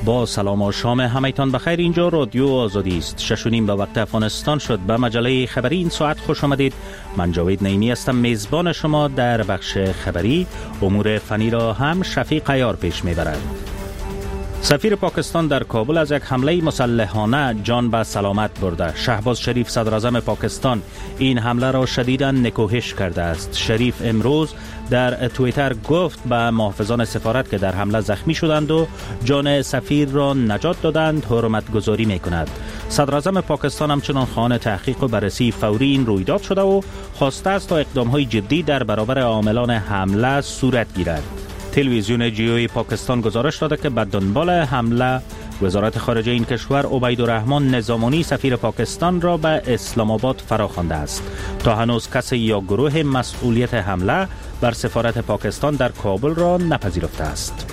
با سلام و شام همایتان بخیر. اینجا رادیو آزادی است. 6:30 به وقت افغانستان شد. به مجله خبری این ساعت خوش آمدید. من جاوید نعیمی هستم، میزبان شما. در بخش خبری امور فنی را هم شفیق عیار پیش میبرد. سفیر پاکستان در کابل از یک حمله مسلحانه جان به سلامت برده. شهباز شریف صدر اعظم پاکستان این حمله را شدیداً نکوهش کرده است. شریف امروز در توییتر گفت به محافظان سفارت که در حمله زخمی شدند و جان سفیر را نجات دادند حرمت گذاری می کند. صدر اعظم پاکستان همچنان خواهان تحقیق و بررسی فوری این رویداد شده و خواسته است تا اقدام‌های جدی در برابر عاملان حمله صورت گیرد. تلویزیون جیوی پاکستان گزارش داده که به دنبال حمله وزارت خارجه این کشور عبیدالرحمن نظامانی سفیر پاکستان را به اسلام آباد فراخوانده است. تا هنوز کسی یا گروه مسئولیت حمله بر سفارت پاکستان در کابل را نپذیرفته است.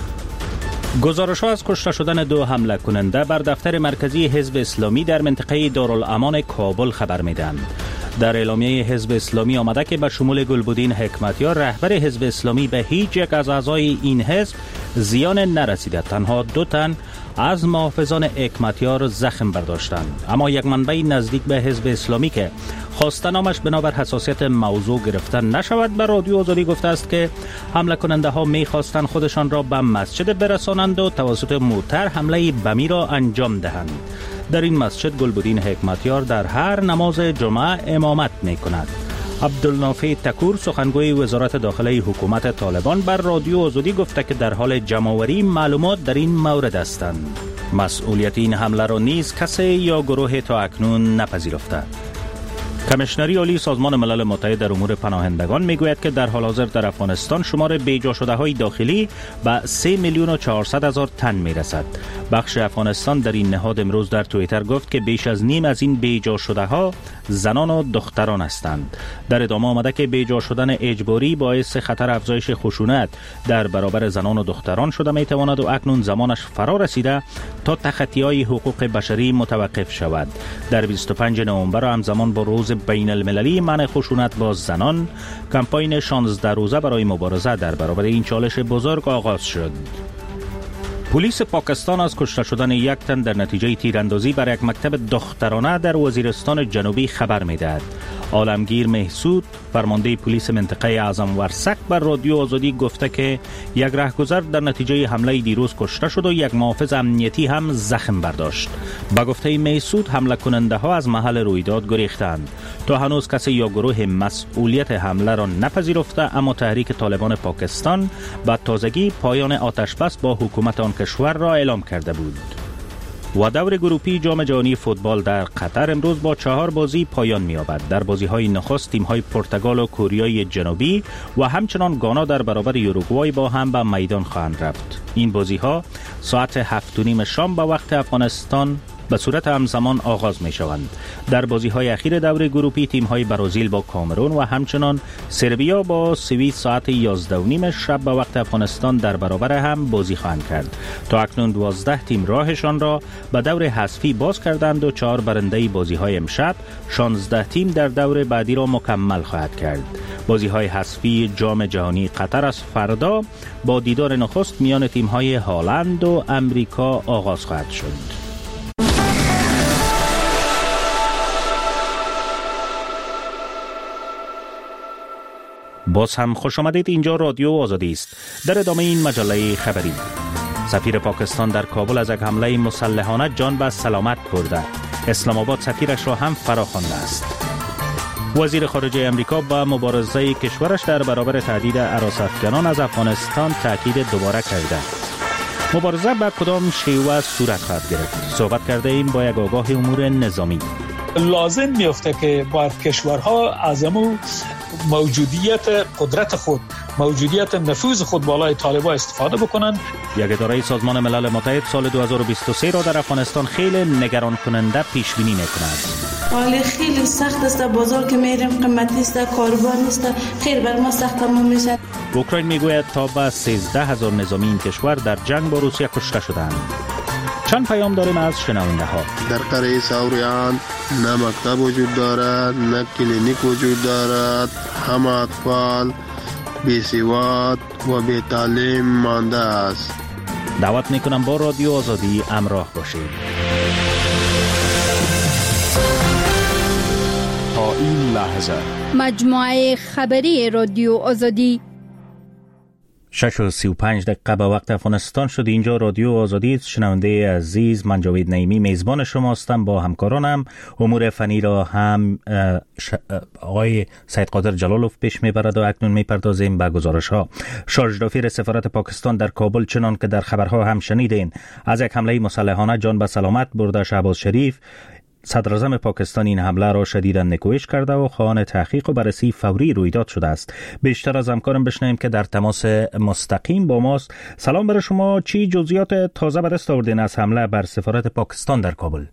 گزارش‌ها از کشته شدن 2 حمله کننده بر دفتر مرکزی حزب اسلامی در منطقه دارالامان کابل خبر می‌دهند. در اعلامیه حزب اسلامی آمده که به شمول گلبدین حکمتیار رهبر حزب اسلامی به هیچ یک از اعضای این حزب زیان نرسیده. تنها 2 تن از محافظان حکمتیار زخم برداشتند. اما یک منبع نزدیک به حزب اسلامی که خواسته نامش بنابر حساسیت موضوع گرفته نشود به رادیو آزادی گفته است که حمله کننده ها می خواستند خودشان را به مسجد برسانند و توسط موتر حمله بمی را انجام دهند. در این مسجد گلبدین حکمتیار در هر نماز جمعه امامت می کند. عبدالنافع تکور سخنگوی وزارت داخلی حکومت طالبان بر رادیو آزادی گفته که در حال جمع‌آوری معلومات در این مورد هستند. مسئولیت این حمله را نیز کسی یا گروه تا اکنون نپذیرفته. کمیشنری عالی سازمان ملل متحد در امور پناهندگان میگوید که در حال حاضر در افغانستان شمار بیجا شده های داخلی به 3,400,000 تن میرسد. بخش افغانستان در این نهاد امروز در توییتر گفت که بیش از نیم از این بیجا شده ها زنان و دختران هستند. در ادامه آمده که بیجا شدن اجباری باعث خطر افزایش خشونت در برابر زنان و دختران شده میتواند و اکنون زمانش فرا رسیده تا تخطی‌های حقوق بشری متوقف شود. در 25 نوامبر همزمان با روز بین المللی منع خشونت با زنان، کمپاین 16 روزه برای مبارزه در برابر این چالش بزرگ آغاز شد. پلیس پاکستان از کشته شدن 1 تن در نتیجه تیراندازی بر یک مکتب دخترانه در وزیرستان جنوبی خبر می‌دهد. عالمگیر محسود فرمانده پلیس منطقه اعظم ورسک بر رادیو آزادی گفته که یک رهگذر در نتیجه حمله دیروز کشته شد و یک محافظ امنیتی هم زخم برداشت. با گفته محسود حمله کننده ها از محل رویداد گریختند. تا هنوز کسی یا گروه مسئولیت حمله را نپذیرفته، اما تحریک طالبان پاکستان به تازگی پایان آتش بس با حکومت آن کشور را اعلام کرده بود. و دور گروپی جام جهانی فوتبال در قطر امروز با 4 بازی پایان می‌یابد. در بازی‌های نخست تیم‌های پرتغال و کره جنوبی و همچنان گانا در برابر یوروگوای با هم به میدان خواهند رفت. این بازی‌ها ساعت 7:30 شام به وقت افغانستان به صورت همزمان آغاز می شوند. در بازی‌های اخیر دور گروپی تیم‌های برزیل با کامرون و همچنان سربیا با سوئیس ساعت 11:30 شب به وقت افغانستان در برابر هم بازی خواهند کرد. تا اکنون 12 تیم راهشان را به دور حذفی باز کردند و 4 برنده بازی‌های امشب 16 تیم در دور بعدی را مکمل خواهد کرد. بازی‌های حذفی جام جهانی قطر از فردا با دیدار نخست میان تیم‌های هلند و امریکا آغاز خواهد شد. باز هم خوش آمدید. اینجا رادیو آزادی است. در ادامه این مجله خبری، سفیر پاکستان در کابل از یک حمله مسلحانه جان به سلامت برده. اسلام آباد سفیرش را هم فراخوانده است. وزیر خارجه امریکا با مبارزه کشورش در برابر تهدید هراس‌افکنان از افغانستان تاکید دوباره کرده. مبارزه به کدام شیوه صورت خواهد گرفت؟ صحبت کرده ایم با یک آگاه امور نظامی. لازم میفته که باید کشورها از موجودیت قدرت خود، موجودیت نفوذ خود بالای طالبان استفاده بکنند. یک اداره سازمان ملل متحد سال 2023 را در افغانستان خیلی نگران کننده پیش بینی می‌کند. حالا خیلی سخت است، بازار که میریم قیمتی است، کاروبار نیست، خیلی بر ما سخت تمام میشه. اوکراین میگوید تا به 13,000 نظامی این کشور در جنگ با روسیه کشته شدند. چند پیام داریم از شنونده ها. در قریه ساوریان نه مکتب وجود دارد، نه کلینیک وجود دارد. همه اطفال بی سواد و بی تعلیم مانده است. دعوت میکنم با رادیو آزادی همراه باشید. تا این لحظه مجموعه خبری رادیو آزادی 6:35 به وقت افغانستان شد. اینجا رادیو آزادی. شنونده عزیز، من جاوید نعیمی میزبان شما هستم. با همکارانم امور فنی را هم آقای سید قادر جلالوف پیش میبرد و اکنون میپردازیم به گزارش ها. شارژدافیر سفارت پاکستان در کابل، چنان که در خبرها هم شنیدین، از یک حمله مسلحانه جان به سلامت برده. شهباز شریف صدر اعظم پاکستان این حمله را شدیداً نکوهش کرده و خواهان تحقیق و بررسی فوری رویداد شده است. بیشتر از همکارم بشنویم که در تماس مستقیم با ماست. سلام برای شما. چی جزئیات تازه به دست آوردین از حمله بر سفارت پاکستان در کابل؟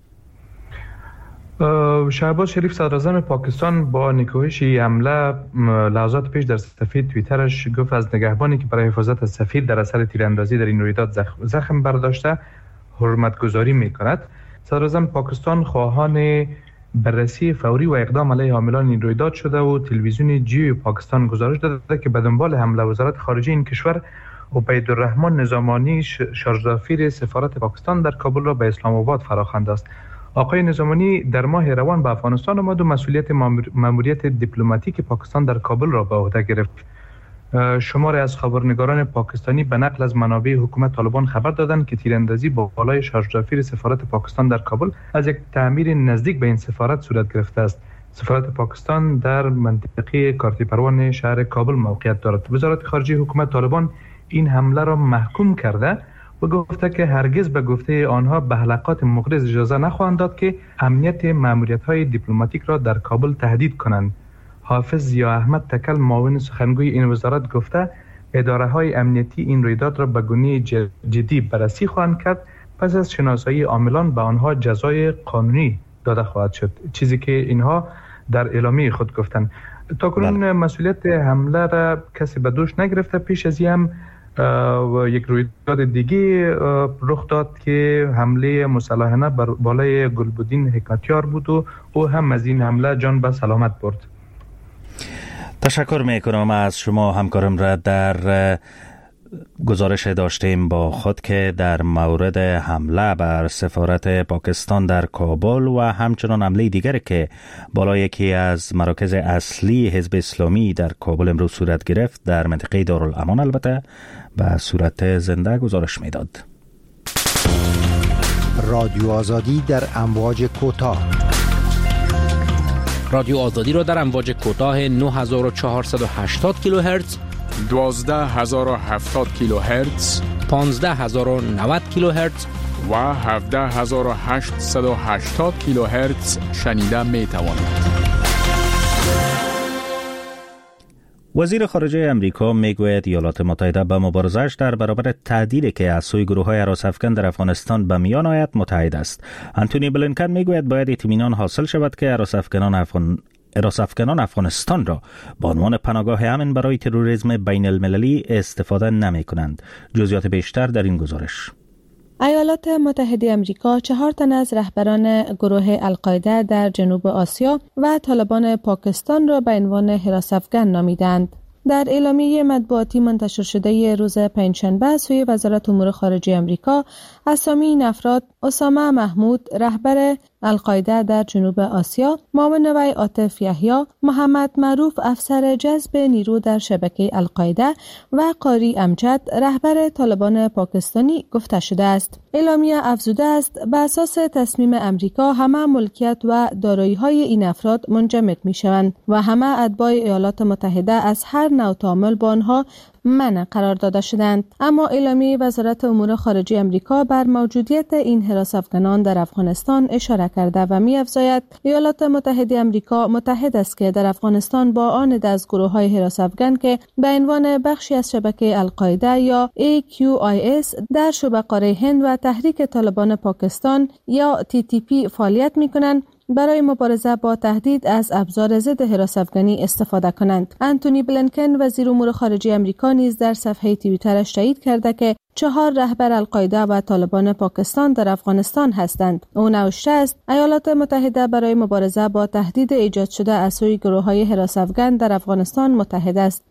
شهباز شریف صدر اعظم پاکستان با نکوهش حمله لحظات پیش در صفحه توییترش گفت از نگهبانی که برای حفاظت از سفیر در اثر تیراندازی در این رویداد زخم برداشته حرمتگذاری می‌کند. صدر اعظم پاکستان خواهان بررسی فوری و اقدام علیه عاملان این رویداد شده و تلویزیون جیو پاکستان گزارش داده که به دنبال حمله وزارت خارجه این کشور عبیدالرحمن نظامانی شارژدافیر سفارت پاکستان در کابل را به اسلام آباد فراخوانده است. آقای نظامانی در ماه روان به افغانستان آمد و مسئولیت ماموریت دیپلماتیک پاکستان در کابل را به عهده گرفت. شماری از خبرنگاران پاکستانی به نقل از منابع حکومت طالبان خبر دادند که تیراندازی با بالای شارژدافیر سفارت پاکستان در کابل از یک تعمیر نزدیک به این سفارت صورت گرفته است. سفارت پاکستان در منطقه کارتی پروان شهر کابل موقعیت دارد. وزارت خارجه حکومت طالبان این حمله را محکوم کرده و گفته که هرگز به گفته آنها به حلقات مغرض اجازه نخواهند داد که امنیت ماموریت‌های دیپلماتیک را در کابل تهدید کنند. حافظ ضیا احمد تکل، معاون سخنگوی این وزارت، گفته اداره‌های امنیتی این رویداد را به گونه جدی بررسی خواهند کرد. پس از شناسایی عاملان به آنها جزای قانونی داده خواهد شد، چیزی که اینها در اعلامیه خود گفتند. تاکنون مسئولیت حمله را کسی به دوش نگرفته. پیش از این هم یک رویداد دیگه رخ داد که حمله مسلحانه بر بالای گلبدین حکمتیار بود و او هم از این حمله جان به سلامت برد. تشکر میکنم از شما همکارم را. در گزارش داشتیم با خود که در مورد حمله بر سفارت پاکستان در کابل و همچنان حمله دیگری که بالای یکی از مراکز اصلی حزب اسلامی در کابل امروز صورت گرفت در منطقه دارالامان البته به صورت زنده گزارش میداد. رادیو آزادی در امواج کوتاه. رادیو آزادی را در امواج کوتاه 9480 کیلوهرتز، 12070 کیلوهرتز، 15090 کیلوهرتز و 17880 کیلوهرتز شنیده می توانید. وزیر خارجه امریکا میگوید ایالات متحده به مبارزه‌اش در برابر تهدیدی که از سوی گروه‌های هراس‌افکن در افغانستان به میان آید متحد است. آنتونی بلینکن میگوید باید اطمینان حاصل شود که هراس‌افکنان افغانستان را به عنوان پناهگاه امن برای تروریسم بین المللی استفاده نمی کنند. جزئیات بیشتر در این گزارش. ایالات متحده آمریکا 4 تن از رهبران گروه القاعده در جنوب آسیا و طالبان پاکستان را به عنوان هراس‌افکن نامیدند. در اعلامیه مطبوعاتی منتشر شده روز پنجشنبه سوی وزارت امور خارجه آمریکا، اسامی این افراد اسامه محمود رهبر القاعده در جنوب آسیا، معاون وی عاطف یحیی، محمد معروف افسر جذب نیرو در شبکه القاعده و قاری امجد رهبر طالبان پاکستانی گفته شده است. اعلامیه افزوده است بر اساس تصمیم امریکا همه ملکیت و دارایی‌های این افراد منجمد می‌شوند و همه اتباع ایالات متحده از هر نوع تعامل با آنها منع قرار داده شدند. اما اعلامیه وزارت امور خارجه آمریکا بر موجودیت این هراس‌افکنان در افغانستان اشاره کرده و می‌افزاید ایالات متحده آمریکا متحد است که در افغانستان با آن از گروه‌های هراس‌افکن که به عنوان بخشی از شبکه القاعده یا AQIS در شبه قاره هند و تحریک طالبان پاکستان یا TTP فعالیت می‌کنند برای مبارزه با تهدید از ابزار ضد هراس‌افکنی استفاده کنند. آنتونی بلینکن وزیر امور خارجه آمریکا نیز در صفحه توییترش تایید کرده که 4 رهبر القاعده و طالبان پاکستان در افغانستان هستند. او نوشته است ایالات متحده برای مبارزه با تهدید ایجاد شده از سوی گروه‌های هراس‌افکن در افغانستان متحد است.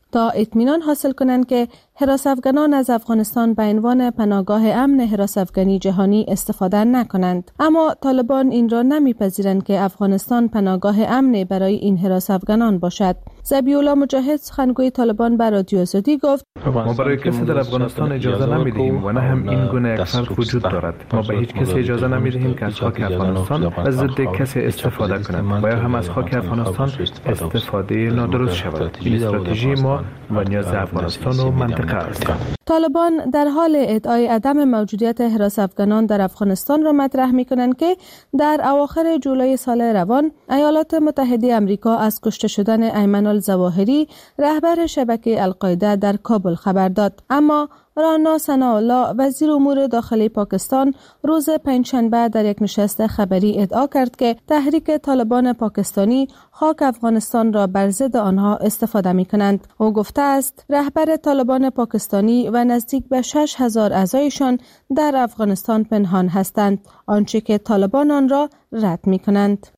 تا اطمینان حاصل کنند که حراس افغانان از افغانستان به عنوان پناهگاه امن حراس افغانی جهانی استفاده نکنند. اما طالبان این را نمیپذیرند که افغانستان پناهگاه امن برای این حراس افغانان باشد. ذبیح‌الله مجاهد سخنگوی طالبان به رادیو آزادی گفت: ما برای کسی در افغانستان اجازه نمیدهیم و نه هم این گونه یک فرد وجود دارد. ما به هیچ کسی اجازه نمیدهیم که از خاک افغانستان از ضد کسی استفاده کند و یا هم از خاک افغانستان استفاده نادرست شود. این استراتژی ما و نیاز افغانستان و منطقه است. طالبان در حال ادعای عدم موجودیت حراس افغانان در افغانستان را مطرح می‌کنند که در اواخر جولای سال روان ایالات متحده آمریکا از کشته شدن ایمن الظواهری رهبر شبکه القاعده در کابل خبر داد. اما رانا ثناءالله وزیر امور داخلی پاکستان روز پنجشنبه در یک نشست خبری ادعا کرد که تحریک طالبان پاکستانی خاک افغانستان را بر ضد آنها استفاده می‌کنند. او گفته است رهبر طالبان پاکستانی و نزدیک به 6,000 اعضایشان در افغانستان پنهان هستند، آنچه که طالبان آن را رد می‌کنند.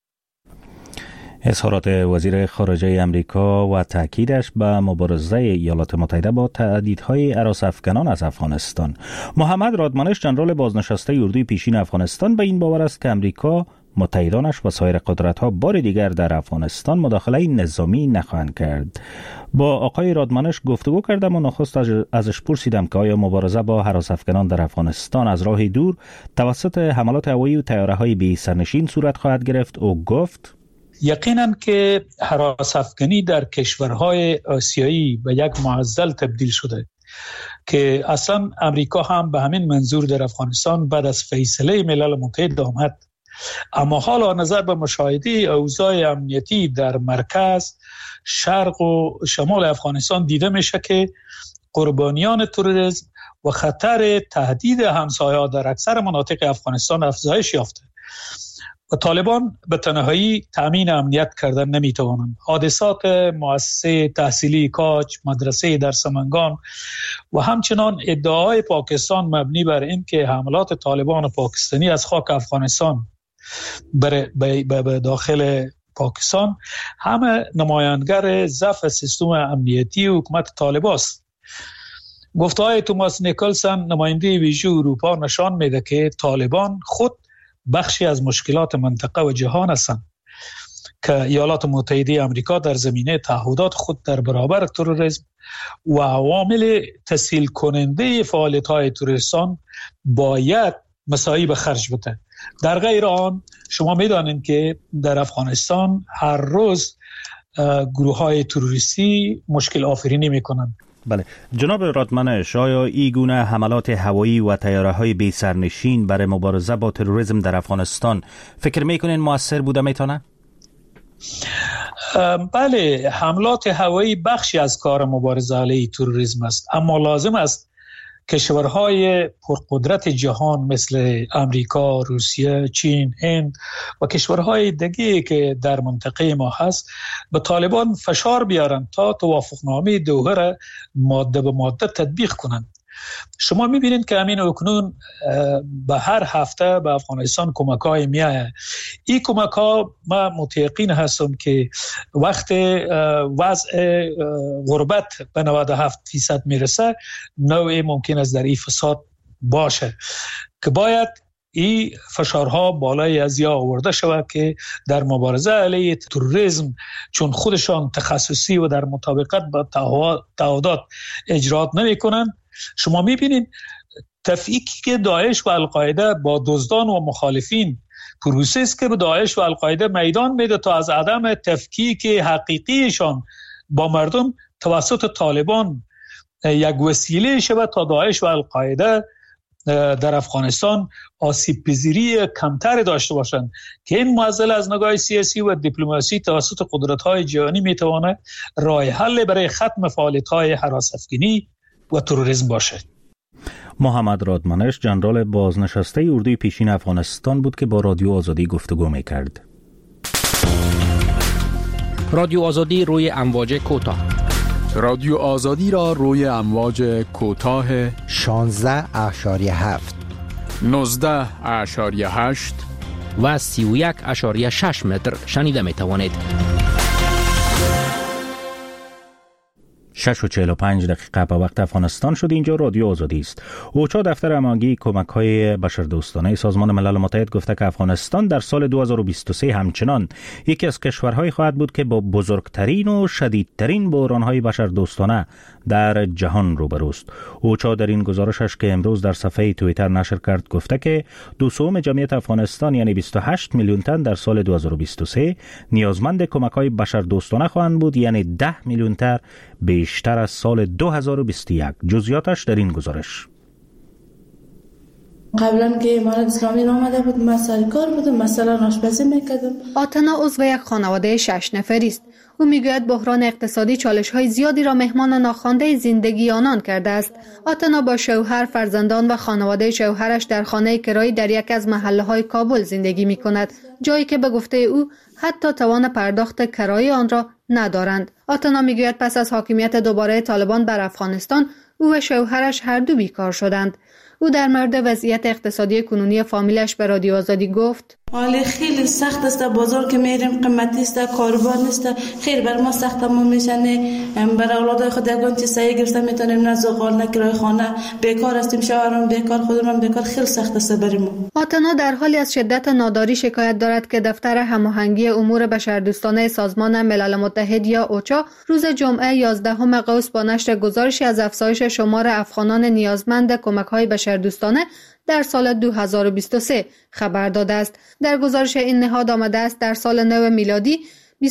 اظهارات وزیر خارجه امریکا و تاکیدش به مبارزه ایالات متحده با تهدیدهای هراس افغانان از افغانستان. محمد رادمانش جنرال بازنشسته اردوی پیشین افغانستان به این باور است که امریکا، متحدانش و سایر قدرت‌ها بار دیگر در افغانستان مداخله نظامی نخواهند کرد. با آقای رادمانش گفتگو کردم و نخست ازش پرسیدم که آیا مبارزه با هراس افغانان در افغانستان از راه دور توسط حملات هوایی و طیاره‌های بی سرنشین صورت خواهد گرفت. او گفت: یقینا که هراس افغانی در کشورهای آسیایی به یک معضل تبدیل شده که اصلا امریکا هم به همین منظور در افغانستان بعد از فیصله ملل متحد آمد. اما حالا نظر به مشاهده اوضاع امنیتی در مرکز، شرق و شمال افغانستان دیده میشه که قربانیان تروریسم و خطر تهدید همسایه‌ها در اکثر مناطق افغانستان افزایش یافته و طالبان به تنهایی تامین امنیت کردن نمیتوانند. حادثات مؤسسه تحصیلی کاج، مدرسه در سمنگان و همچنان ادعای پاکستان مبنی بر این که حملات طالبان پاکستانی از خاک افغانستان به داخل پاکستان همه نمایانگر ضعف سیستم امنیتی حکومت طالبان است. گفته‌های توماس نیکلسن نماینده ویژه اروپا نشان میده که طالبان خود بخشی از مشکلات منطقه و جهان هستند که ایالات متحده آمریکا در زمینه تعهدات خود در برابر تروریسم و عوامل تسهیل کننده فعالیت‌های تروریستان باید مساعی به خرج بده. در غیر آن شما می‌دانید که در افغانستان هر روز گروه‌های تروریستی مشکل آفرینی می‌کنند. بله جناب رادمانش، آیا این گونه حملات هوایی و طیاره‌های بی سرنشین برای مبارزه با تروریسم در افغانستان فکر می‌کنین مؤثر بوده میتونه؟ بله، حملات هوایی بخشی از کار مبارزه علیه تروریسم است، اما لازم است کشورهای پرقدرت جهان مثل امریکا، روسیه، چین، هند و کشورهای دیگه که در منطقه ما هست به طالبان فشار بیارن تا توافقنامه دوحه را ماده به ماده تطبیق کنند. شما میبینید که همین اکنون به هر هفته به افغانستان کمک‌های میاد. این کمک‌ها من متیقن هستم که وقت وضع غربت به 97% میرسه نوعی ممکن است در این فساد باشه که باید این فشارها بالای از یا آورده شود که در مبارزه علیه تروریسم چون خودشان تخصصی و در مطابقت با تعهدات اجرات نمی‌کنند. شما میبینید تفکیکی که داعش و القاعده با دزدان و مخالفین پروسه است که به داعش و القاعده میدان میده تا از عدم تفکیک حقیقیشان با مردم توسط طالبان یک وسیله شود تا داعش و القاعده در افغانستان آسیب پذیری کمتر داشته باشند که این معضل از نگاه سیاسی و دیپلماسی توسط قدرت‌های جهانی میتواند راه حل برای ختم فعالیت‌های هراس افغانی و تروریسم باشد. محمد رادمانش جنرال بازنشسته اردوی پیشین افغانستان بود که با رادیو آزادی گفتگو می‌کرد. رادیو آزادی روی امواج کوتاه. رادیو آزادی را روی امواج کوتاه 16.7 19.8 و 31.6 متر شنیده می توانید. 6:45 به وقت افغانستان شد. اینجا رادیو آزادی است. اوچا دفتر هماهنگی کمک‌های بشردوستانه سازمان ملل متحد گفته که افغانستان در سال 2023 همچنان یکی از کشورهایی خواهد بود که با بزرگترین و شدیدترین بحران‌های بشردوستانه در جهان روبروست. اوچا در این گزارشش که امروز در صفحه توییتر نشر کرد گفته که 2/3 جمعیت افغانستان یعنی 28 میلیون تن در سال 2023 نیازمند کمک‌های بشردوستانه خواهند بود، یعنی 10 میلیون تن بیشتر از سال 2021. جزئیاتش در این گزارش. قبلا که امارات اسلامی را آمده بود، من سر کار بودم، مثلا آشپزی میکردم. آتنا عضو یک خانواده 6 نفری است. او میگوید بحران اقتصادی چالش‌های زیادی را مهمان ناخوانده زندگی آنان کرده است. آتنا با شوهر، فرزندان و خانواده شوهرش در خانه کرایی در یک از محله‌های کابل زندگی می‌کند، جایی که به گفته او حتی توان پرداخت کرایه آن را ندارند. آتنا میگوید پس از حاکمیت دوباره طالبان بر افغانستان، او و شوهرش هر دو بیکار شدند. او در مورد وضعیت اقتصادی کنونی فامیلش به رادیو آزادی گفت: حالی خیلی سخت است، بازار که میریم قیمتی است، کاروبار نیست، خیلی بر ما سخت تمام میشنه. بر اولادای خود یگان چیز سایه گرفته میتونیم، نه زغال نه کرایه خانه، بیکار هستیم، شوهرم بیکار، خودم بیکار، خیلی سخت است برای ما. آتنا در حالی از شدت ناداری شکایت دارد که دفتر هماهنگی امور بشردوستانه سازمان ملل متحد یا اوچا روز جمعه 11 قوس با نشر گزارشی از افزایش شمار افغانان نیازمند کمک‌های بشردوستانه در سال 2023 خبر داده است. در گزارش این نهاد آمده است در سال نو میلادی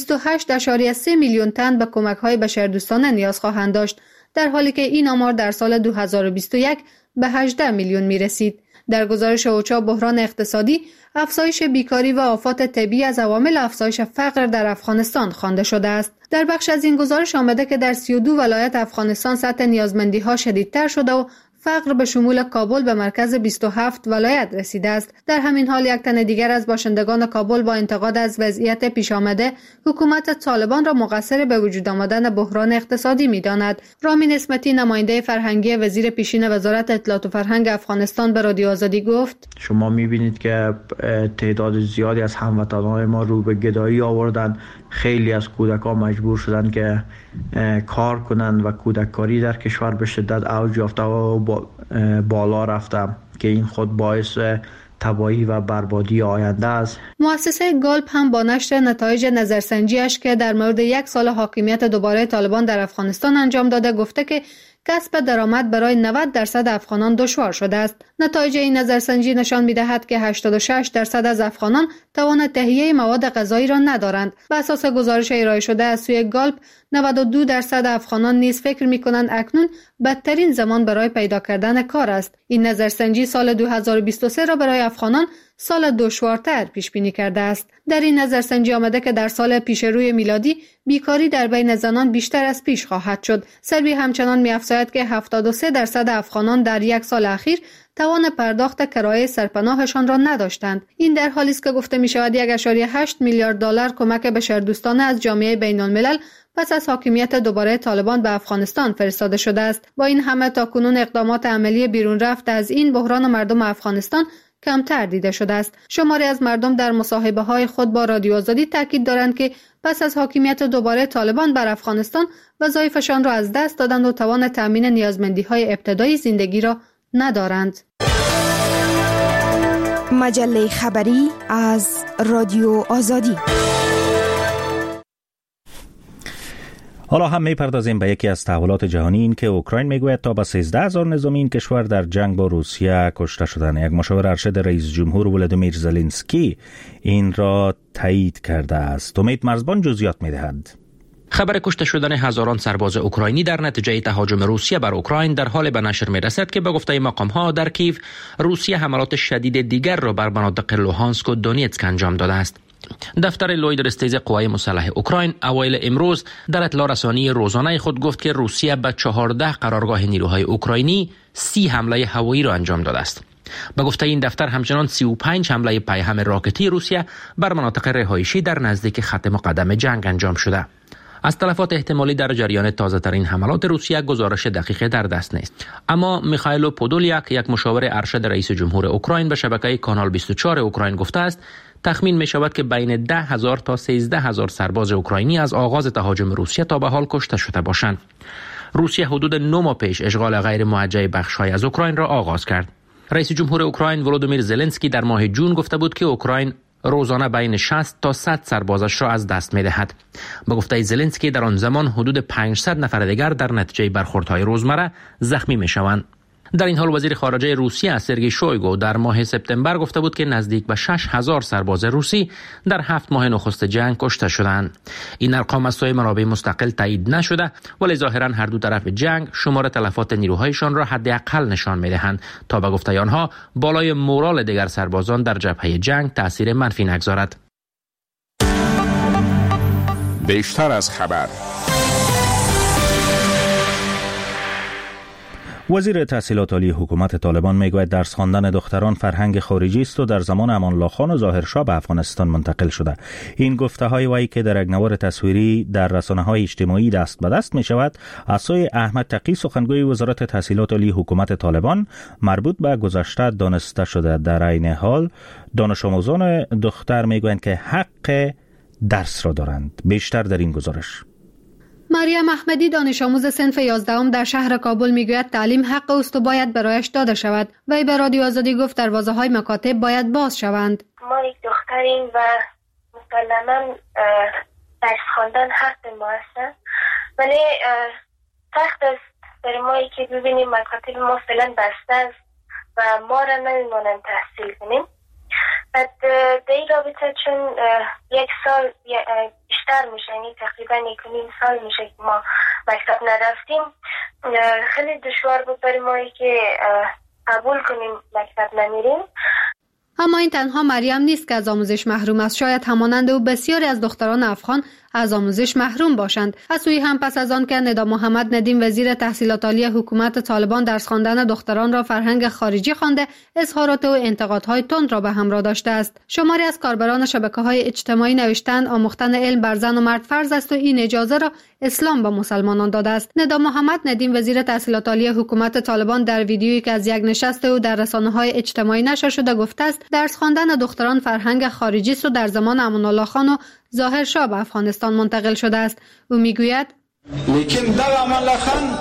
28.3 میلیون تن به کمک‌های بشردوستانه نیاز خواهند داشت، در حالی که این آمار در سال 2021 به 18 میلیون می‌رسید. در گزارش اوچا بحران اقتصادی، افزایش بیکاری و آفات طبیعی از عوامل افزایش فقر در افغانستان خوانده شده است. در بخش از این گزارش آمده که در 32 ولایت افغانستان سطح نیازمندی‌ها شدیدتر شده و فقر به شمول کابل به مرکز 27 ولایت رسیده است. در همین حال یک تن دیگر از باشندگان کابل با انتقاد از وضعیت پیش آمده حکومت طالبان را مقصر به وجود آمدن بحران اقتصادی می‌داند. رامین اسمتی نماینده فرهنگی وزیر پیشین وزارت اطلاعات و فرهنگ افغانستان به رادیو آزادی گفت: شما می‌بینید که تعداد زیادی از هموطنان ما رو به گدایی آوردن. خیلی از کودکان مجبور شدن که کار کنند و کودککاری در کشور به شدت اوج یافته و بالا رفته که این خود باعث تباهی و بربادی آینده است. مؤسسه گالپ هم با نشر نتایج نظرسنجیش که در مورد یک سال حاکمیت دوباره طالبان در افغانستان انجام داده گفته که کسب درآمد برای 90% افغانان دشوار شده است. نتایج این نظرسنجی نشان می‌دهد که 86% از افغانان توان تهیه مواد غذایی را ندارند. بر اساس گزارش ارائه شده از سوی گالپ، 92% افغانان نیز فکر می‌کنند اکنون بدترین زمان برای پیدا کردن کار است. این نظرسنجی سال 2023 را برای افغانان سال دشوارتر پیش بینی کرده است. در این نظرسنجی آمده که در سال پیش روی میلادی بیکاری در بین زنان بیشتر از پیش خواهد شد. سروی همچنان می‌افزاید که 73% افغانان در یک سال اخیر توان پرداخت کرایه سرپناهشان را نداشتند. این در حالی است که گفته می‌شود 1.8 میلیارد دلار کمک بشردوستانه از جامعه بین‌الملل پس از حاکمیت دوباره طالبان به افغانستان فرستاده شده است. با این همه تاکنون اقدامات عملی بیرون رفت از این بحران مردم افغانستان کمتر دیده شده است. شماری از مردم در مصاحبه‌های خود با رادیو آزادی تاکید دارند که پس از حاکمیت دوباره طالبان بر افغانستان وظایفشان را از دست دادند و توان تامین نیازمندی‌های ابتدایی زندگی را ندارند. مجله خبری از رادیو آزادی. حالا هم می‌پردازیم به یکی از تحولات جهانی، این که اوکراین میگوید تا به 13,000 نظامی این کشور در جنگ با روسیه کشته شدند. یک مشاور ارشد رئیس جمهور ولادیمیر زلنسکی این را تایید کرده است. امید مرزبان جزئیات می‌دهد. خبر کشته شدن هزاران سرباز اوکراینی در نتیجه تهاجم روسیه بر اوکراین در حال به نشر می‌رسد که به گفته مقام‌ها در کیو روسیه حملات شدید دیگر را بر مناطق لوهانسک و دونیتسک انجام داده است. دفتر لوید رستیز قوای مسلح اوکراین اوایل امروز در اطلاع رسانی روزانه خود گفت که روسیه به 14 قرارگاه نیروهای اوکراینی 30 حمله هوایی را انجام داده است. به گفته این دفتر همچنان 35 حمله پیهم راکتی روسیه بر مناطق رهایشی در نزدیک خط مقدم جنگ انجام شده. از تلفات احتمالی در جریان تازه‌ترین حملات روسیه گزارش دقیق در دست نیست. اما میخائیل پودولیاک، یک مشاور ارشد رئیس جمهور اوکراین، به شبکه کانال 24 اوکراین گفته است تخمین می شود که بین 10,000 تا 13,000 سرباز اوکراینی از آغاز تهاجم روسیه تا به حال کشته شده باشند. روسیه حدود 9 ماه پیش اشغال غیر موجه بخش‌های از اوکراین را آغاز کرد. رئیس جمهور اوکراین ولودیمیر زلنسکی در ماه جون گفته بود که اوکراین روزانه بین 60 تا 100 سربازش را از دست می‌دهد. به گفته زلنسکی در آن زمان حدود 500 نفر دیگر در نتیجه برخوردهای روزمره زخمی می‌شوند. در این حال وزیر خارجه روسیه سرگئی شویگو در ماه سپتامبر گفته بود که نزدیک به 6000 سرباز روسی در 7 ماه نخست جنگ کشته شدند. این ارقام از سوی منابع مستقل تایید نشده، ولی ظاهرا هر دو طرف جنگ شمار تلفات نیروهایشان را حداقل نشان می‌دهند تا به گفته آنها بالای مورال دیگر سربازان در جبهه جنگ تأثیر منفی نگذارد. بیشتر از خبر. وزیر تحصیلات عالی حکومت طالبان میگوید درس خواندن دختران فرهنگ خارجی است و در زمان امان الله خان و ظاهرشاه به افغانستان منتقل شده. این گفته های وی که در یک نوار تصویری در رسانه‌های اجتماعی دست به دست می شود از سوی احمد تقی سخنگوی وزارت تحصیلات عالی حکومت طالبان مربوط به گذشته دانسته شده. در عین حال دانش آموزان دختر میگویند که حق درس را دارند. بیشتر در این گزارش. مریم احمدی دانش آموز صنف 11 در شهر کابل میگوید تعلیم حق است و باید برایش داده شود. وی به رادیو آزادی گفت دروازه‌های مکاتب باید باز شوند. ما یک دختریم و مسلماً درس خواندن حق ما است، ولی سخت است برای ما که ببینیم مکاتب ما فعلا بسته است و ما را نمی‌مانند تحصیل کنیم. بعد در این رابطه چون یک سال بیشتر میشه، یعنی تقریبا 1.5 سال میشه که ما مکتب نرفتیم، خیلی دشوار بود برای ما که قبول کنیم مکتب نمیریم. اما این تنها مریم نیست که از آموزش محروم است. شاید همانند او بسیاری از دختران افغان از آموزش محروم باشند. از سوی هم پس از آن که ندا محمد ندیم وزیر تحصیلات عالی حکومت طالبان درس خواندن دختران را فرهنگ خارجی خوانده، اظهارات و انتقادهای تند را به همراه داشته است. شماری از کاربران شبکه‌های اجتماعی نوشتند آموختن علم بر زن و مرد فرض است و این اجازه را اسلام به مسلمانان داده است. ندا محمد ندیم وزیر تحصیلات عالی حکومت طالبان در ویدیویی که از یک نشست او در رسانه‌های اجتماعی نشر شده گفته است درس خواندن دختران فرهنگ خارجی است و در زمان امان الله خان و ظاهرشاه به افغانستان منتقل شده است. او میگوید لیکن در امان الله خان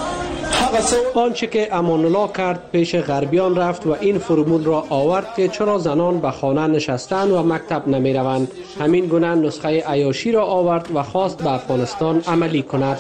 آنچه که امان الله کرد پیش غربیان رفت و این فرمول را آورد که چرا زنان به خانه نشستند و مکتب نمی روند. همین گونه نسخه عیاشی را آورد و خواست به افغانستان عملی کند.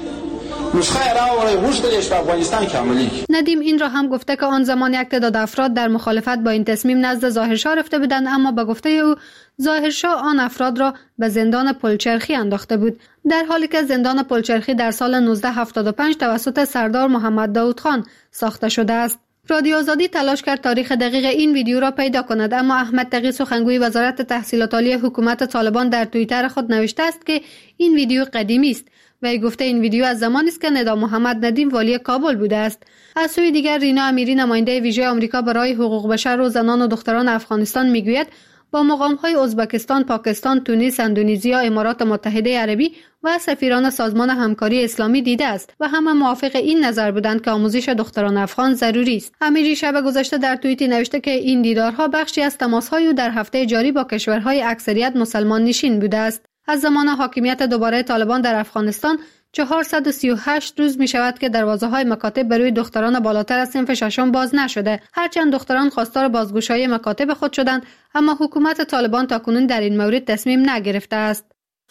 ندیم این را هم گفته که آن زمان یک تعداد افراد در مخالفت با این تصمیم نزد ظاهرشاه رفته بودند، اما به گفته او ظاهرشاه آن افراد را به زندان پلچرخی انداخته بود، در حالی که زندان پلچرخی در سال 1975 توسط سردار محمد داود خان ساخته شده است. رادیو آزادی تلاش کرد تاریخ دقیق این ویدیو را پیدا کند، اما احمد تقی سخنگوی وزارت تحصیلات عالی حکومت طالبان در توییتر خود نوشته است که این ویدیو قدیمی است. وی گفته این ویدیو از زمانی است که ندا محمد ندیم والی کابل بوده است. از سوی دیگر رینا امیری نماینده ویژه آمریکا برای حقوق بشر و زنان و دختران افغانستان میگوید با مقام‌های ازبکستان، پاکستان، تونس، اندونزی، امارات متحده عربی و سفیران سازمان همکاری اسلامی دیده است و همه موافق این نظر بودند که آموزش دختران افغان ضروری است. امیری شب گذشته در توییتی نوشته که این دیدارها بخشی از تماس‌های او در هفته جاری با کشورهای اکثریت مسلمان نشین بوده است. از زمان حاکمیت دوباره طالبان در افغانستان 438 روز می شود که دروازه‌های مکاتب برای دختران بالاتر از صنف ششم باز نشده. هرچند دختران خواستار بازگشایی مکاتب خود شدند، اما حکومت طالبان تاکنون در این مورد تصمیم نگرفته است.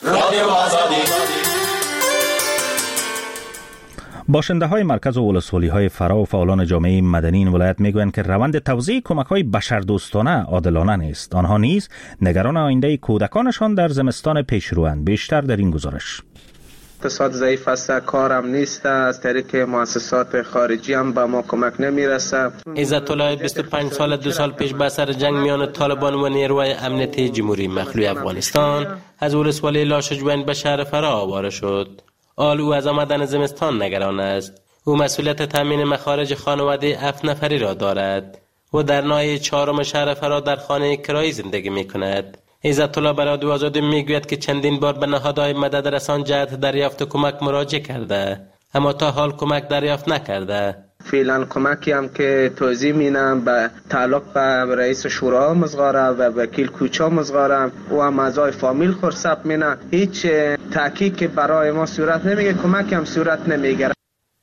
باشنده های مرکز و ولسوالی های فرا و فعالان جامعه مدنی این ولایت میگویند که روند توزیع کمک های بشردوستانه عادلانه نیست. آنها نیز نگران آینده کودکانشان در زمستان پیشروند. بیشتر در این گزارش. اقتصاد ضعیف است، کارم نیست، از طریق مؤسسات خارجی هم به ما کمک نمیرسه. عزت الله 25 سال 2 سال پیش به سر جنگ میان طالبان و نیروهای امنیتی جمهوری مخلوع افغانستان از ولسوالی لاشجوین به شهر فرا آواره شد. آل او از آمدن زمستان نگران است. او مسئولیت تامین مخارج خانواده 7 نفری را دارد و در ناحیه 4 شهر فرا در خانه کرایی زندگی میکند. عزت الله به رادیو آزادی میگوید که چندین بار به نهادهای مدد رسان جهت دریافت کمک مراجعه کرده، اما تا حال کمک دریافت نکرده. فعلا کمکی هم که توضیح مینم به تعلق به رئیس شورا مزغاره و وکیل کوچا مزغاره و هم اعضای فامیل خرسب مینه، هیچ تحقیق برای ما صورت نمیگیره، کمکی هم صورت نمیگیره.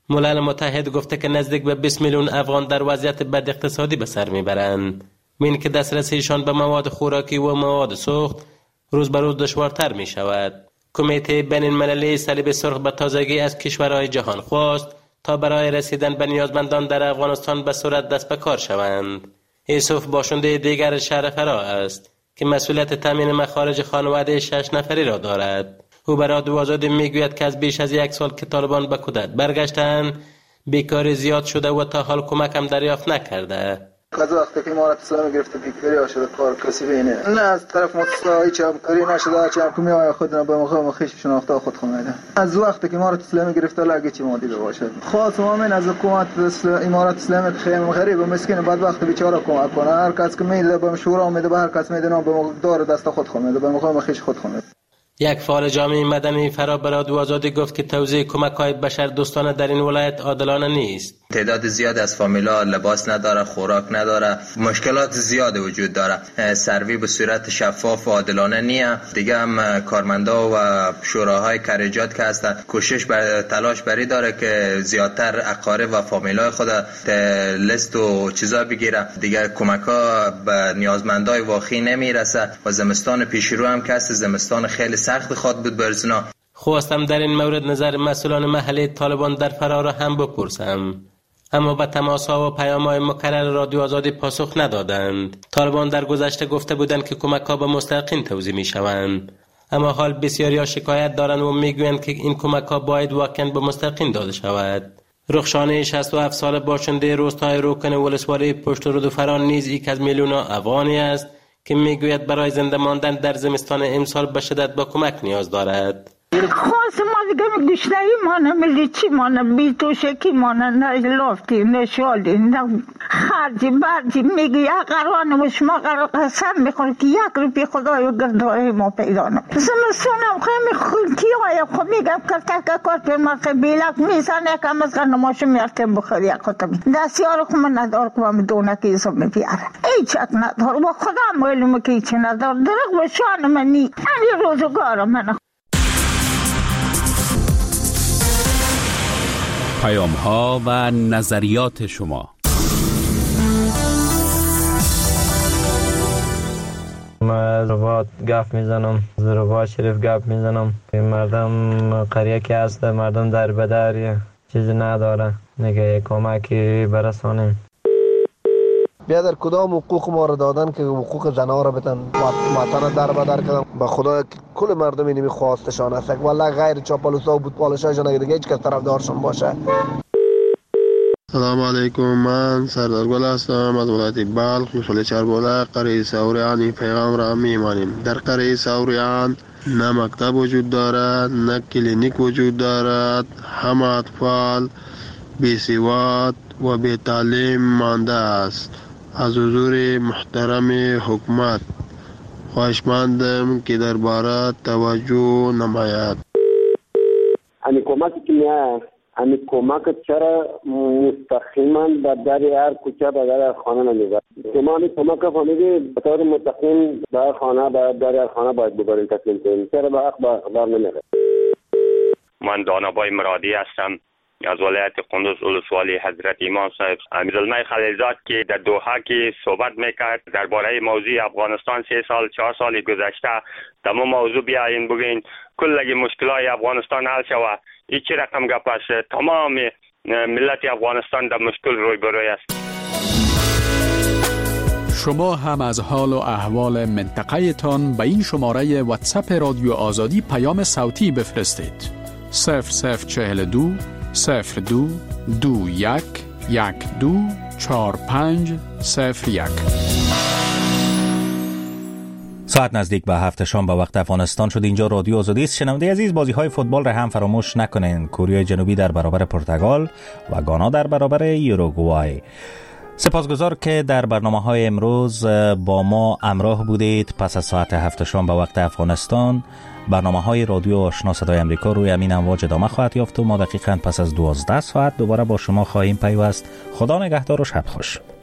ملل متحد گفته که نزدیک به 20 میلیون افغان در وضعیت بد اقتصادی به سر میبرند. این که دسترسیشان به مواد خوراکی و مواد سوخت روز به روز دشوارتر می شود. کمیته بین المللی صلیب سرخ به تازگی از کشورهای جهان خواست تا برای رسیدن به نیازمندان در افغانستان به صورت دست به کار شوند. یوسف باشنده دیگر شهر فرا است که مسئولیت تامین مخارج خانواده 6 نفری را دارد. او به رادیو آزادی میگوید که از بیش از 1 سال که طالبان به کودت برگشتند بیکاری زیاد شده و تا حال کمک هم دریافت نکرده. از وقتی که امارت اسلامی گرفته بیکاری شده کار کسی بینه نه از طرف متصل هیچ همکاری نشده چه همکاری های خودنا به موقع خیش شناخته خود خونده. از وقتی که امارت اسلامی گرفته لگه چی مادی باشد خاص من از حکومت امارت اسلامی خیلی غریب و مسکین بدبخت بیچاره کمک کنه. هر کس که میده به شورا میده به هر کس میده به موقع دار دست خود خونده به موقع خیش خود خونده. یک فعال جامعه مدنی فرا به رادیو آزادی گفت که توزیع کمک‌های بشردوستانه در این ولایت عادلانه نیست. تعداد زیاد از فامیلا لباس نداره، خوراک نداره، مشکلات زیاد وجود داره. سروی به صورت شفاف و عادلانه نیست. دیگه هم کارمندا و شوراهای کاریجات که هستن کوشش بر تلاش بری داره که زیادتر اقارب و فامیلای خود لیست و چیزا بگیره. دیگه کمک‌ها به نیازمندای واقعی نمیرسه و زمستان پیش رو هم که است زمستان خیلی سخت خود بود برزنا. خواستم در این مورد نظر مسئولان محلی طالبان در فرا را هم بپرسم، اما به تماس‌ها و پیام‌های مکرر رادیو آزادی پاسخ ندادند. طالبان در گذشته گفته بودند که کمک‌ها به مستحقین توزیع می‌شوند، اما حال بسیاری‌ها شکایت دارند و می‌گویند که این کمک‌ها باید واقعاً به مستحقین داده شود. رخشانه 67 ساله باشنده روستای روکن ولسوالی پشت رود فران نیز یک از میلیون‌ها افغانی است که میگوید برای زنده ماندن در زمستان امسال به شدت با کمک نیاز دارد. خواست ما دیگه گشنهی مانه ملی چی مانه بی توشکی مانه نه لافتی نه شالی نه خرجی برجی میگی یا قرآن و شما قسم میخوری که 1 روپیه خدای و گردای ما پیدا نکنه. زمستانم خیلی خونتی های خب میگم که کار پیما بیلک میزنه کم از نماشو میارتیم بخوری یک خطبی دستیار خب من ندار که من دونه که ایسا میبیاره ایچک ندار و خدا معلومه که ایچه ندار درق و شان منی این روزگار من. پیام ها و نظریات شما. من زربات گپ میزنم، زربات شریف گپ میزنم. مردم قریه که هست مردم در بدریه چیزی نداره نگه کمکی برسانیم. بیا در کدام حقوق ما را دادن که حقوق زنها را بتن وطن در بدر کردن. به خدا کل مردم اینی میخواستشان است والله غیر چاپالوسا و بودپالشایشان اگه دیگه هیچ کس طرفدارشان باشه. سلام علیکم، من سردار گل هستم از ولایت بلخ محل چربوله قریه سوریان. این پیغام را میمانیم. در قریه سوریان نه مکتب وجود دارد نه کلینیک وجود دارد. همه اطفال بی‌سواد و بی تعلیم مانده است. از حضور محترم حکومت خواهشمندم که درباره توجه نماید. امی کمکی که میاد امی کمک چرا مستقیما در هر کوچه به در خانه نمیبرد. شما امی کمک فهمیدی به طور مستقیم در خانه در خانه باید ببرین تسلیم کنیم. چرا به حق بر نمیره. من دانابای مرادی هستم از ولایت قندوز ولسوالی حضرت امام صاحب. امیرالملک خلیلزاد که در دوحه که صحبت میکرد درباره موضوع افغانستان 3 سال 4 سال گذشته تمام موضوع بیاین بگین کل مشکلات افغانستان حل شوه. این چه رقم گپ است؟ تمام ملت افغانستان در مشکل روبروی است. شما هم از حال و احوال منطقه تان به این شماره واتساپ رادیو آزادی پیام صوتی بفرستید. 0042 02 21 12 45 01. ساعت نزدیک به 7 شام به وقت افغانستان شد. اینجا رادیو آزادی است. شنونده عزیز، بازی‌های فوتبال را هم فراموش نکنین. کره جنوبی در برابر پرتغال و گانا در برابر یوروگوای. سپاسگزار که در برنامه‌های امروز با ما همراه بودید. پس از ساعت 7 شام به وقت افغانستان برنامه‌های رادیو آشنا صدای آمریکا روی همین امواج ادامه خواهد یافت و ما دقیقاً پس از 12 ساعت دوباره با شما خواهیم پیوست. خدا نگهدار و شب خوش.